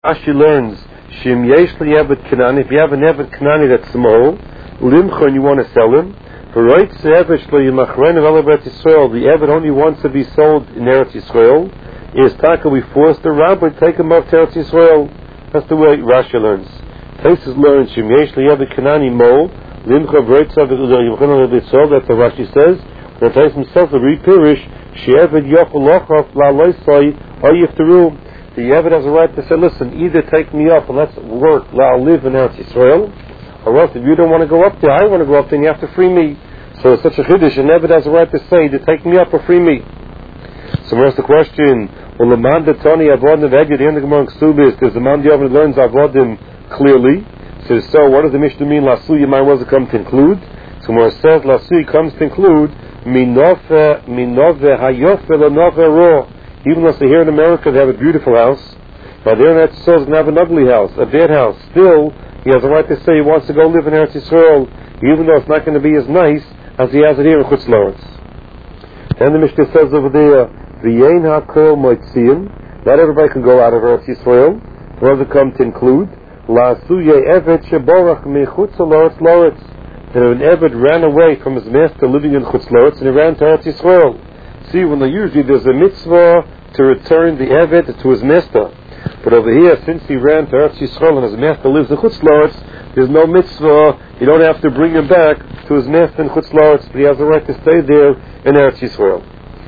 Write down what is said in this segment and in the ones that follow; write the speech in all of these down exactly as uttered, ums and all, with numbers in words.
Rashi learns, Shim yesh li'eved Kanani, if you have an Eved Kanani that's small, limcha and you want to sell him, for right Eved shlo yimachrein of Eretz Yisrael, the Eved only wants to be sold in Eretz Yisrael, is taka we force the rabbi to take him up to Eretz Yisrael. That's the way Rashi learns. Places learn, Shim yesh li'eved Kanani mo, limcha right Eved yimachrein of Eretz Yisrael, that's what Rashi says. The place himself the repirish, she'eved yochel lochaf la loisai ayifteru. The Eved has a right to say, listen, either take me up and let's work, I'll live in Eretz Yisrael, or else if you don't want to go up there, I want to go up there and you have to free me. So it's such a chiddush, an Eved has a right to say, to take me up or free me. So we ask the question, well, the man that Tony avodim v'eged, the end of the Gemara in Ksubis, there's a man that learns avodim clearly. So, so what does the Mishnah mean, Lasu, you might well come to include? So when it says Lasu, comes to include, minove, minove hayofe l'nove ro. Even though here in America they have a beautiful house, now there in Eretz Yisrael doesn't have an ugly house, a bad house. Still, he has a right to say he wants to go live in Eretz Yisrael, even though it's not going to be as nice as he has it here in Chutz La'aretz. Then the Mishnah says over there, V'yein ha'kol moitziim, not everybody can go out of Eretz Yisrael. What does it come to include? La'asuye evet sheborach mechutz La'aretz La'aretz. That an Eved ran away from his master living in Chutz La'aretz and he ran to Eretz Yisrael. See, when they usually there's a mitzvah to return the Eved to his master. But over here, since he ran to Eretz Yisrael and his master lives in Chutz La'aretz, there's no mitzvah, you don't have to bring him back to his master in Chutz La'aretz, but he has the right to stay there in Eretz Yisrael.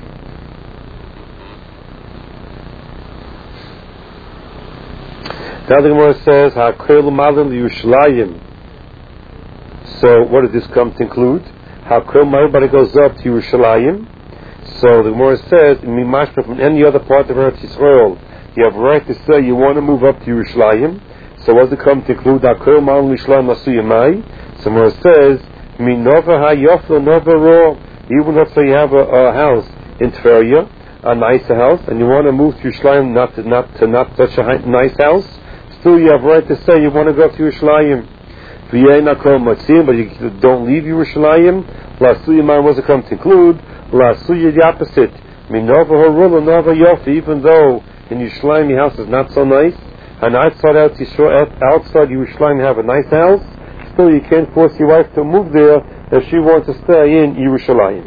Now the Gemara says, Ha'kel malim Yerushalayim. So what does this come to include? Ha'kel malim, everybody goes up to Yerushalayim. So the Gemara says, in Mimashma, from any other part of Eretz Yisrael, you have a right to say you want to move up to Yerushalayim. So what does it come to include? Akol Ma'al Yerushalayim Asu Yamai. So the Gemara says, Minova HaYofla Nova Ro. Even if you have a, a house in Tveria, a nicer house, and you want to move to Yerushalayim, not to not to not such a nice house, still you have a right to say you want to go to Yerushalayim. V'yein Akol Motzim, but you don't leave Yerushalayim. La'asu Yamai, what does it come to include? La'asuya the opposite. Minova harula nova yofi. Even though in Yerushalayim your house is not so nice, and outside out outside Yerushalayim you have a nice house, still you can't force your wife to move there if she wants to stay in Yerushalayim.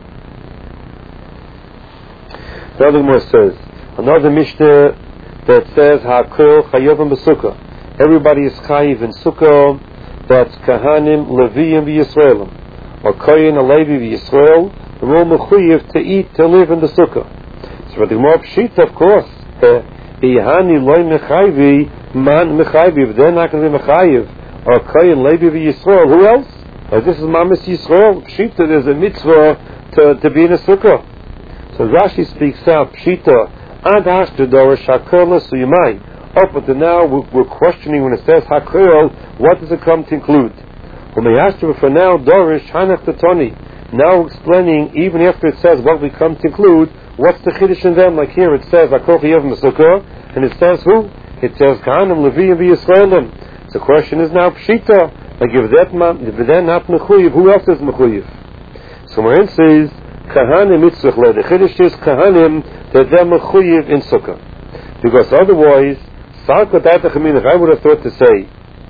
The other Gemara says, another Mishnah that says Ha'kol chayovim b'sukkah. Everybody is chayiv in sukkah. That's kahanim, leviyim v'yisraelim, or koyin a levi v'yisrael. They're all mechuyev to eat, to live in the sukkah. So for the Gemara Pshita, of course, ihani loy mechayvi, man mechayvi. If they're not going to be mechayev, or koyin levi v'yisrael, who else? Or this is mamis Yisrael. Pshita, there's a mitzvah to, to be in a sukkah. So Rashi speaks out, Pshita, ad hashtador shakol suyimai. Up until now, we're, we're questioning when it says hakol, what does it come to include? When they asked you for now, dorish hanach tatoni. Now explaining, even after it says what we come to include, what's the chiddush in them? Like here it says, Akol Chayev Mesukah, and it says who? It says Kahanim Levi and Yisraelim. So the question is now Pshita. Like if that if they're not mechuyev, who else is mechuyev? So Maran says Kahanim Mitzvah. The chiddush is Kahanim that they're mechuyev in Sukkah, because otherwise, Salka Datachamina. I would have thought to say,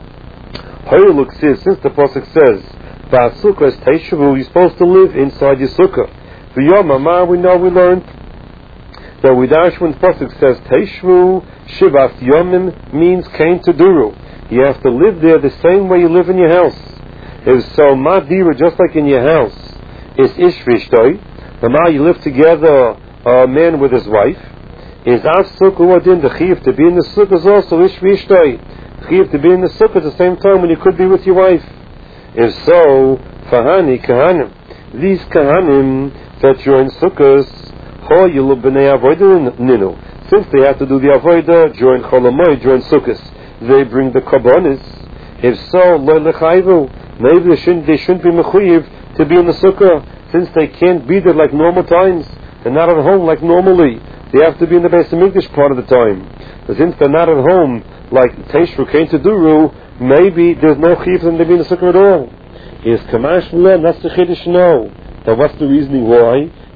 Hoyluk says, since the pasuk says, Ba'asukkah is Teishavu, you're supposed to live inside your sukkah. V'yom Amar, we know we learned that with Ashwin pasuk says Teishavu Shivas Yomim means Kain Taduru. You have to live there the same way you live in your house. If so, Madira, just like in your house, is Ish Vishtoi. Mama, you live together, a man with his wife. Is Av Sukkah Wadin, the Chiv to be in the sukkah is also Ish Vishtoi. Chiv to be in the sukkah at the same time when you could be with your wife. If so, Fahani Kahanim, these Kahanim that join Sukkahs, Ho Yilu B'nei Avodah Ninu, since they have to do the Avodah, join Cholamoy, join Sukkahs, they bring the Karbonis. If so, Lo Lechayvu, maybe they shouldn't, they shouldn't be Mechuyev to be in the Sukkah, since they can't be there like normal times, they're not at home like normally, they have to be in the Beis HaMikdash part of the time. But since they're not at home like Teishru Kain Taduru, maybe there's no chiyuv for them to be in the sukkah at all. Is Kamash Lem, that's the chiddush no. Now what's the reasoning why?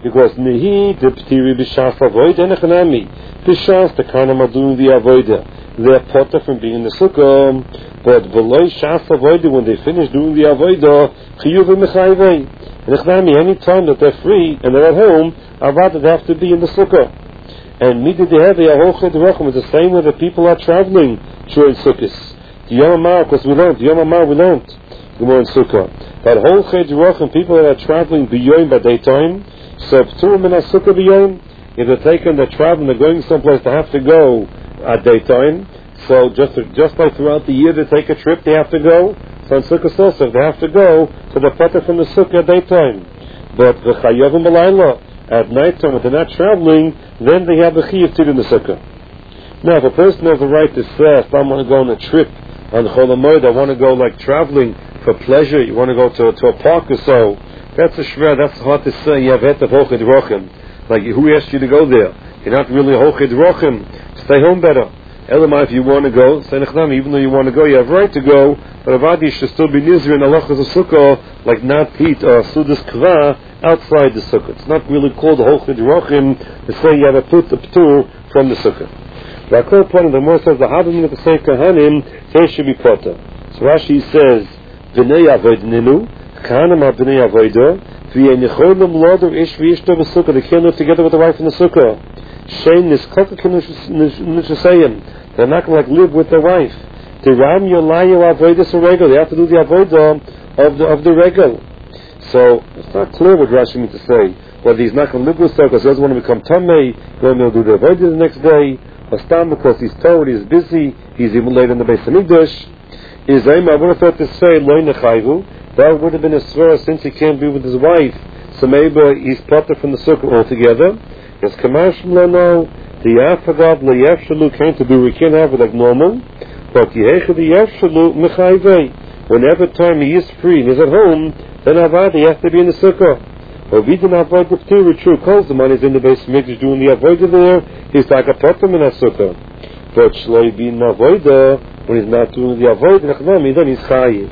Because Nehi, the Ptiri B'Shaf Avoida, Nechanami. B'Shaf, the Kahanam are doing the Avoida. They're potter from being in the Sukkah. But V'loi Shaf Avoida, when they finish doing the Avoida, Chiyuv Mechayvei. Nechanami, any time that they're free and they're at home, Avada, they have to be in the Sukkah. And Midah Dehevi, Ahochid Rochem, is the same way that people are traveling during Sukkahs. The Yom HaMar, because we learned, the Yom HaMar we learned, Gemara in Sukkah. But whole Ched Rochem, people that are traveling b'yoyim by daytime, so P'turim in Sukkah b'yoyim, if they're taking, they're traveling, they're going someplace, they have to go at daytime. So just just like throughout the year they take a trip, they have to go. So in Sukkah also, they have to go to the Potter from the Sukkah at daytime. But the Chayavim B'layla, at nighttime, when they're not traveling, then they have the Chiyav to in the Sukkah. Now, if a person has the right to say, if I want to go on a trip on Chol HaMoed, I want to go like traveling for pleasure, you want to go to, to a park or so, that's a shver, that's hard to say. You have het of Hochid Rochem. Like, who asked you to go there? You're not really Hochid Rochem. Stay home better. Elamai, if you want to go, say Nechnam, even though you want to go, you have right to go, but Avadi should still be Nizri and Allah of the Sukkah, like not Pete or Sudas Kva outside the Sukkah. It's not really called Hochid Rochem to say you have a put the Ptur from the Sukkah. The Akol point of the Mor says the Hadamim of the Seif Kahanim, they should be Potter. So Rashi says, V'nei Avoid Ninu, Kahanim are V'nei Avoidah, V'yenicholim Loder Ish V'yishto V'Sukkah, they can't live together with the wife in the Sukkah. Shein Niskaka Kinushisayim, they're not going to like live with their wife. Tiram Yolayu Avoidah Surego, they have to do the Avoidah of the, of the regal. So, it's not clear what Rashi means to say. Whether he's not going to live with her because he doesn't want to become Tamei, then he'll do the Avoidah the next day. Stam because he's told he's busy, he's even late in the Beis Hamikdash. Is I would have thought to say Loi Nechayvu, that would have been a swear since he can't be with his wife. So maybe he's potter from the Sukkah altogether. Yes, Kamash Mlano, the Yafagav Le Yafshalu came to do, we can't have it like normal. But Yehecha the Yafshalu Mechayvei. Whenever time he is free and he's at home, then Avad he has to be in the Sukkah. Or we didn't avoid the P'tir, true, calls the money is in the Beis Hamikdash doing the avoidah there, he's like a potter in a Sukkah. But Shloi bin avoidah, when he's not doing the avoidah, then he's chayiv.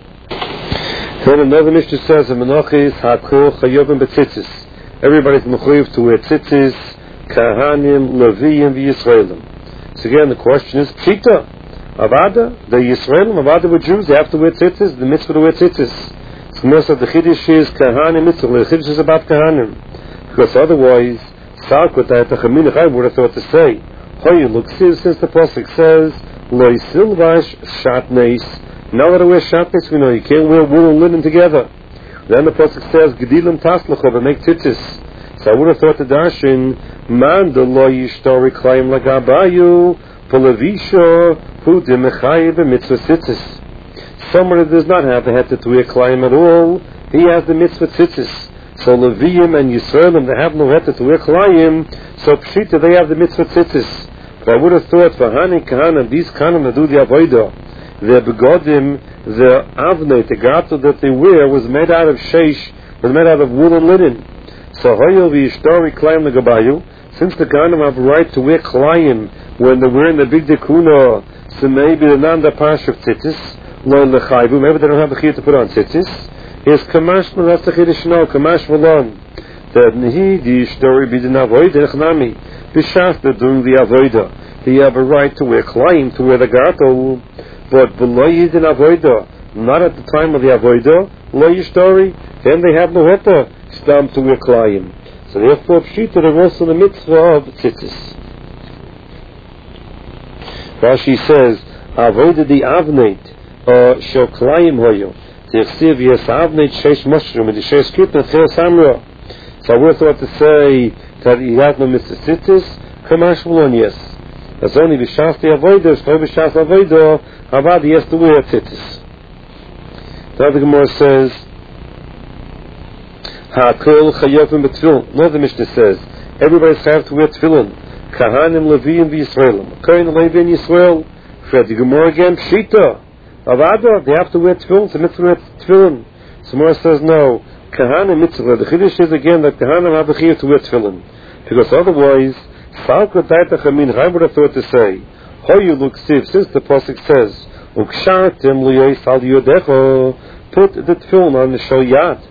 Then another Mishnah says, Menachis hakol chayovim betzitzis. Everybody's mechuyev to wear tzitzis, kahanim, leviyim, v'yisraelim. So again, the question is, Pshita, Avada, the Yisraelim, Avada were Jews, they have to wear tzitzis, the mitzvah to wear tzitzis. Most of the Chiddush is Kahanim Mitzvah. The Chiddush is about Kahanim. Because otherwise, Salkot Ayatachamini I would have thought to say, Hoyu, look, since the Pasuk says, Loi Silvash Shatneis. Now that I wear Shatneis, we know you can't wear wool and linen together. Then the Pasuk says, Gedilim Taslacha, but make tzitzis. So I would have thought to Darshan, Man de Loi Yishtori Klayim Lagabayu, Polavisha, Hu de Mechayiv Mitzvah Tzitzis. Someone that does not have the heter to wear klayim at all, he has the mitzvah tzitzis. So Leviyim and Yisraelim, they have no heter to wear klayim, so Pshita, they have the mitzvah tzitzis. But I would have thought for Hani Kahanim, these Kahanim that do the avodah, their begodim, their avnei, the gato that they wear was made out of sheish, was made out of wool and linen. So Hoyel v'yishtori klayim legabayu, since the Kahanim have a right to wear klayim when they're wearing the big dekuna, so maybe they're not the pash of tzitzis, maybe they don't have the chiyah to put on tzitzis. Is kamash that's the chiddush no kamash v'lon that nehi the story be the avodah nechnami b'shas they're doing the avodah. They have a right to wear klayim, to wear the gartel, but v'lo yidin avodah, not at the time of the avodah. Lo yishtori, then they have no heter stam to wear klayim. So therefore, pshita they're also the mitzvah of tzitzis. Rashi says avodah the avneit. Uh, shel klayim hoyo. Tichsiv yes avneit sheish mushroom and the sheish kitna tchil samra. So I would have thought to say that he has no mitzvah tzitzis. Kamash v'lon yes. That's only b'shas the avodah. Shlo b'shas avodah. Avad he has to wear tzitzis. The other Gemara says hakol chayovim b'tefillin. Another Mishnah says everybody's have to wear tefillin. Kahanim leviyim v'yisraelim. Kohen levi and Yisrael. For the Gemara again pshita. Avada, they have to wear tefillin, it's a mitzvah to wear tefillin. So Mora says no, Kahanim mitzvah. The Chiddush is again that Kahanim have the chiyah to wear tefillin. Because otherwise, Salkot Ayatachamini, I would have thought to say, Hoyu Luksiv, since the Pasuk says, Ukshartim Liyois Al Yodecho, put the tefillin on the shoyat.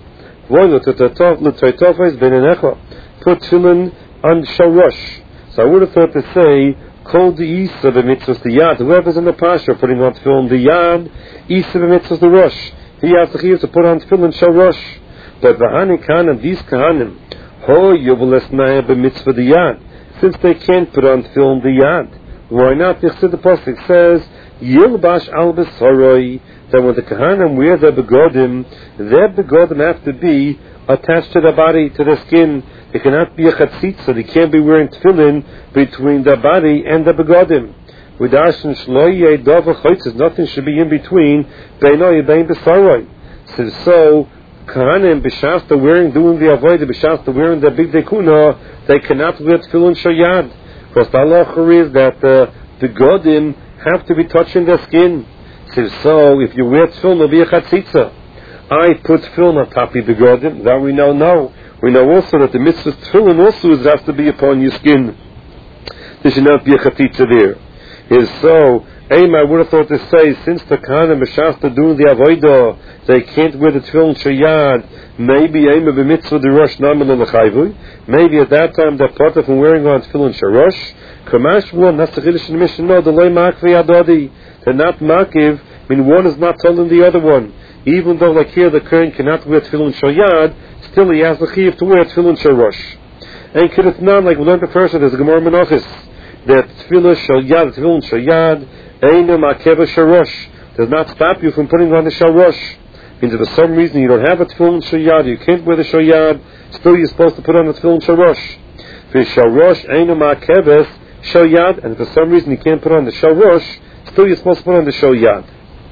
Put tefillin on Shalosh. So I would have thought to say, Kol the Isa b'mitzvahs the Yad. Whoever's in the Pasha putting on tefillin the Yad, Isa b'mitzvahs the Rosh. He has the chiyuv to put on tefillin Shalosh. But v'hani kahanim, these kahanim, ho yuveles naya b'mitzvah the Yad. Since they can't put on tefillin the Yad, why not? The pasuk says, Yilbash al b'soroi, that when the kahanim wear their begodim, their begodim have to be attached to the body, to the skin. It cannot be a chatzitza. They can't be wearing tefillin between the body and the begodim. With Darshan shloye dova choitzes, nothing should be in between. Beinoy bein b'soroi. So, so kahanim b'shasta wearing, doing the avodah b'shasta wearing the big dekuna, they cannot wear tefillin shoyad. Because the halacha is that the begodim have to be touching their skin. So, so if you wear tefillin, it'll be a chatzitza. I put tefillin on top of the begodim. That we know. No, we know also that the mitzvah tefillin also is, has to be upon your skin. There should not be a chatzitza there. Is so. Aim, I would have thought to say, since the kahanim b'shasta doing the avodah, they can't wear the tefillin shayad. Maybe aim of a mitzvah the rosh namin l'chayvui. Maybe at that time they're part of wearing on tefillin sharosh. Kamash one, that's the chiddush in the mission. No, the loy makvi adodi. They're not makiv. I mean, one is not telling the other one. Even though, like here, the kohen cannot wear tefillin shayad, still he has the chiyuv to wear tefillin sharosh. And kiddush nan, like we learned the first, there's a gemara menachis that tefillin shayad, tefillin shayad, einu makeva sharosh, does not stop you from putting on the sharosh. Means if for some reason you don't have a tefillin shayad, you can't wear the shayad, still you're supposed to put on the tefillin sharosh. For sharosh einu makeves shayad, and for some reason you can't put on the sharosh, still you're supposed to put on the shayad.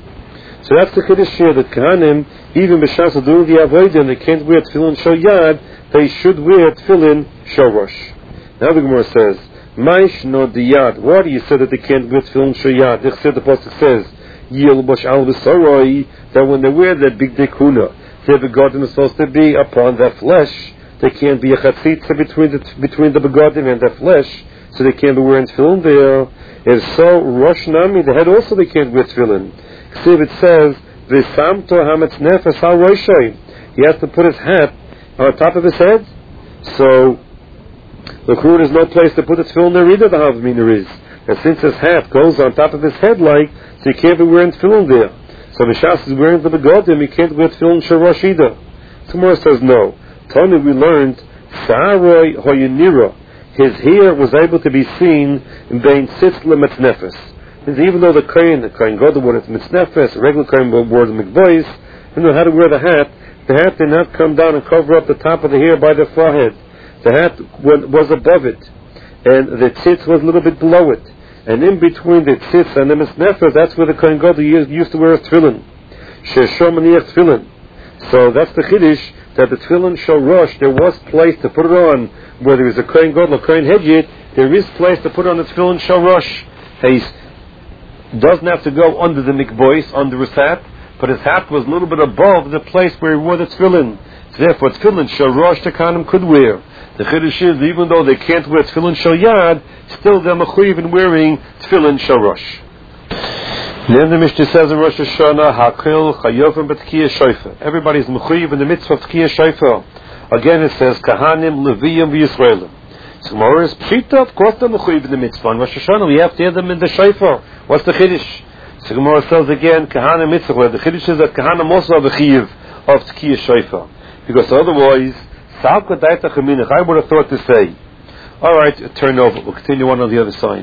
So that's the chiddush here, that kahanim, even b'shas of doing the avodah, and they can't wear tefillin shayad, they should wear tefillin sharosh. Now the Gemara says, Maish no diyad. Why do you say that they can't wear tefillin shayad? The chsed the pasuk says, Yilbash al b'soroi, that when they wear that big dekuna, their begodim is supposed to be upon their flesh. They can't be a chatzitza between the between the begodim and their flesh, so they can't be wearing tefillin there. And so Rosh Nami, the head also they can't wear tefillin. See if it says V'samto hametz nefesh al roshoi. He has to put his hat on top of his head. So the crew, there's no place to put the tefillin there either. The Havamina is, and since his hat goes on top of his head, like, so he can't be wearing tefillin there. So Mishas is wearing the begodim, he can't wear tefillin sharosh either. Tomorrow says no. Tony, we learned Sa'aroi hoyenira. His hair was able to be seen in bein sitz lemetz nefesh. Even though the kohen, the kohen gadol wore it mitznefes, the regular kohen wore the mikvois, didn't know how to wear the hat. The hat did not come down and cover up the top of the hair by the forehead. The hat was above it, and the tzitz was a little bit below it. And in between the tzitz and the mitznefes, that's where the kohen gadol used to wear a tefillin. Sheshom maniach tefillin. So that's the chiddush, that the tefillin shorosh, there was place to put it on, whether it's a kohen gadol or kohen hedyot, there is place to put on the tefillin shorosh. He's doesn't have to go under the mikbois, under his hat, but his hat was a little bit above the place where he wore the tefillin. So therefore, tefillin sharosh the kahanim could wear. The chiddush is, even though they can't wear tefillin shoyad, still they're mechuyev in wearing tefillin sharosh. Then the Mishnah says in Rosh Hashanah, Hakil chayofim b'tkiyah shofar. Everybody's mechuyev in the mitzvah of tkiyah shofar. Again, it says kahanim, leviyim, v'yisraelim. So Gemara is pshita, of course they're mechuyev in the mitzvah. On Rosh Hashanah, we have to hear them in the shofar. What's the chiddush? So Gemara says again, kahana mitzvah. The chiddush is that kahana also have a chiyuv of tkiyah shofar, because otherwise, salka daita chaminach. I would have thought to say, all right, turn over. We'll continue on on the other side.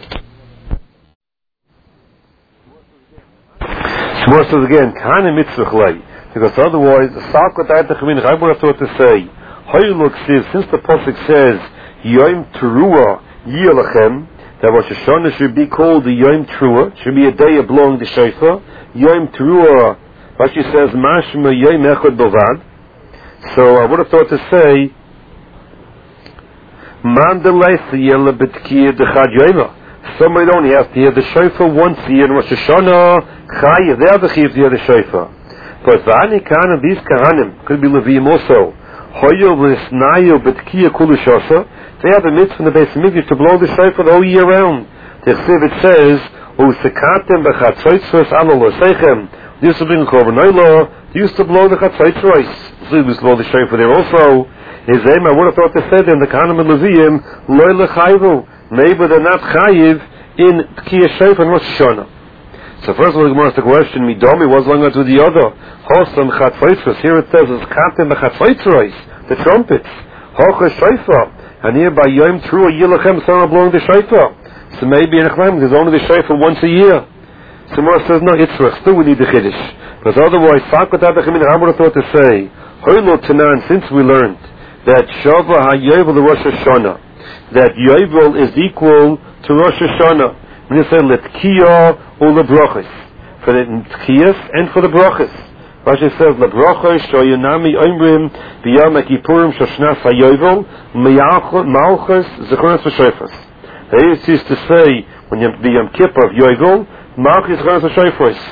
Gemara says again, kahana mitzvah, because otherwise, salka daita chaminach. I would have thought to say, Hayluk says, since the pasuk says, Yom Teruah Yilachem, that Rosh Hashanah should be called the Yom Teruah, should be a day of blowing the shofar. Yom Teruah, Rashi says, Mashma Yom Echad Bovad. So I would have thought to say, Mandalay Siyela B'tkiyah Dechad Yoma. Somebody only has to hear the shofar once a year in Rosh Hashanah, Chayiv, they have the Chayiv to hear the shofar. But V'ani Kahanim, these Kahanim, could be Levim also, Hoyo V'snayo B'tkiyah Kulushasa, they have a mitzvah in the Beis Mikdash to blow the shofar all year round. The Chsiv it says, "Usekatem b'chatzotzos alolosechem They used to bring a korban oila. They used to blow the chatzayt rice. So they used to blow the shofar there also. His aim, I would have thought they said in the Kahanim and Leviyim, loy lechayvu. Maybe they're not chayiv in Tkiyah shofar and Rosh Hashanah. So first of all, the Gemara asked the question, Midomi was long to the other. Hosam chatzaytros. Here it says, it's katem b'chatzayt rice, the trumpets. Hocha shofar. And here by Yom Trua Yilachem, someone blowing the shofar. So maybe in Echleim, there's only the shofar once a year. So Gemara says, no, it's right. Still we need the Chiddush. Because otherwise, I would have thought to say, Hoylo Tanan, since we learned that Shava HaYovel the Rosh Hashanah, that Yovel is equal to Rosh Hashanah. When you say Letkiyah or Lebrachos, for the Tkiyas and for the Brachos. Rashi says Lebrachos Shoyunami Oimrim B'Yom HaKippurim Shoshnas HaYovel Malchus Zechonos V'Shofros. They used to say when the Yom Kippur of Yovel, Malchus Zechonos V'Shofros.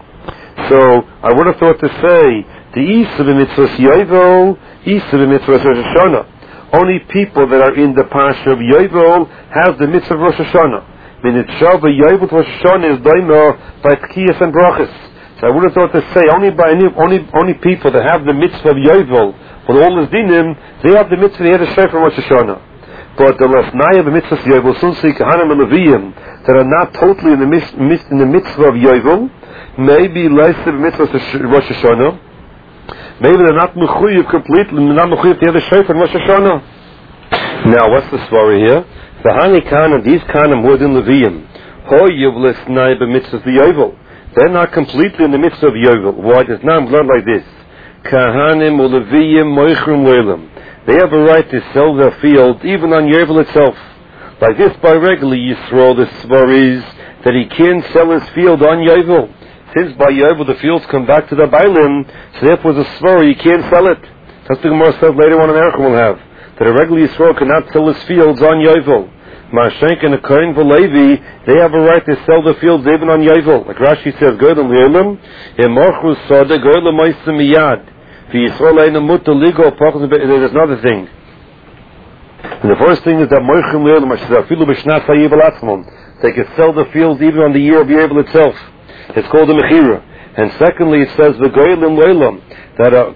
So I would have thought to say the Isa b'mitzvahs Yovel, Isa b'mitzvahs Rosh Hashanah. Only people that are in the Pasha of Yovel have the mitzvah of Rosh Hashanah. Meaning Shabbat Yovel to Rosh Hashanah is daima by Tkiyas and Brachas. So I would have thought to say only by any, only only people that have the mitzvah of Yovel with all his dinim, they have the mitzvah. They have the shofar Rosh Hashanah. But the Lasnaya the mitzvah of Yovel, Sunsi Kahanim and Leviyim that are not totally in the in the mitzvah of Yovel, maybe less the mitzvah of Rosh Hashanah. Maybe they're not mechuyev completely, not mechuyev to have the shofar in Rosh Hashanah. Now, what's the story here? The Hani Kahanim, these Kahanim more than Leviyim, ho yivlis nai b'mitzvah the Yovel. They're not completely in the mitzvah of Yovel. Why? It's not learned like this. Kahanim or Leviyim moichrim leilam. They have a right to sell their field even on Yovel itself. Like this, by regular Yisrael, the svar is that he can't sell his field on Yovel. Since by Yovel the fields come back to the Bailim, so therefore the svar you can't sell it. That's the Gemara says later on in Erech will have. That a regular Yisrael cannot sell his fields on Yovel. Mashenk and the Kohen V'Levi, they have a right to sell the fields even on Yovel. Like Rashi says, Goylam Le'elim, Yemorchu Soda, Goylam Moisa Miyad. V'Yisrael Eina Muta Ligo, there's another thing. And the first thing is that Moichim Le'elim, Afilu B'Shnat HaYovel Atzmon. They can sell the fields even on the year of Yovel itself. It's called a Mechira. And secondly, it says, V'Goylam Le'elim, that a